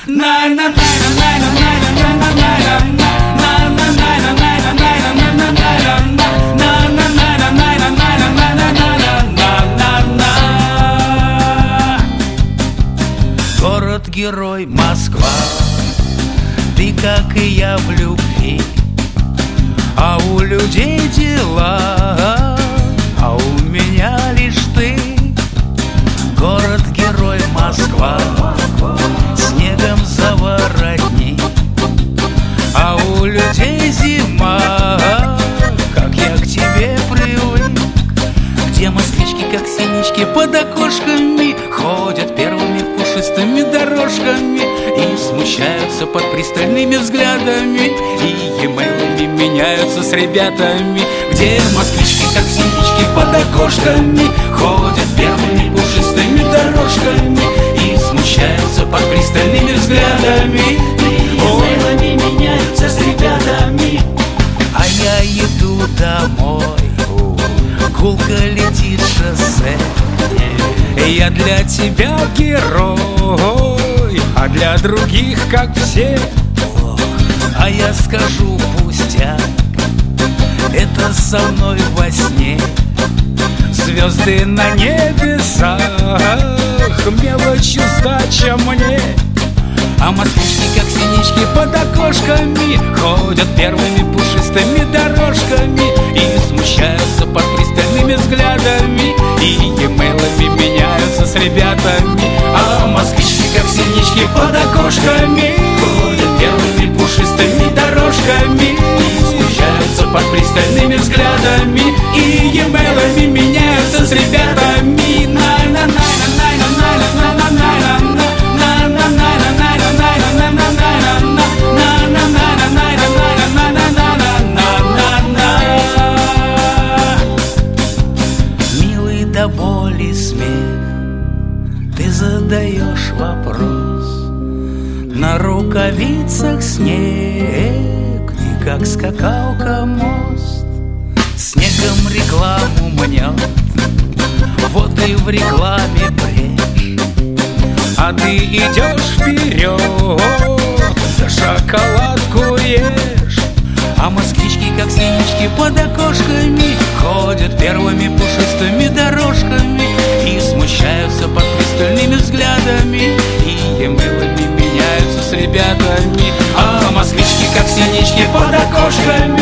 Город-герой Москва, ты, как и я, в любви, а у людей дела, а у меня лишь ты. Город-герой Москва, снегом заворотни, а у людей зима, как я к тебе привык. Где москвички, как синички, под окошками ходят первыми пушистыми дорожками и смущаются под пристальными взглядами, и емейлами меняются с ребятами. Где москвички, как синички, под окошками ходят первыми пушистыми дорожками и смущаются под пристальными взглядами, и емейлами меняются с ребятами. А я иду домой, гулко летит шоссе. Я для тебя герой, а для других как все. А я скажу пустяк, это со мной во сне. Звезды на небесах, мелочью сдача мне. А москвички, как синички, под окошками ходят первыми пушистыми дорожками и смущаются под пристальными взглядами, и емейлами меняются с ребятами. А москвички, как синички, под окошками ходят первыми пушистыми дорожками и смущаются под пристальными взглядами, и емейлами меняются с ребятами. Милый до боли смех, ты задаешь вопрос. На рукавицах снег, и как скакалка мост. Снегом рекламу мнет, вот и в рекламе брешь. А ты идешь вперед, да шоколадку ешь. А москвички, как синички, под окошками ходят первыми пушистыми дорожками и смущаются под пристальными взглядами, и емейлами меняются с ребятами. А москвички, как синички, под окошками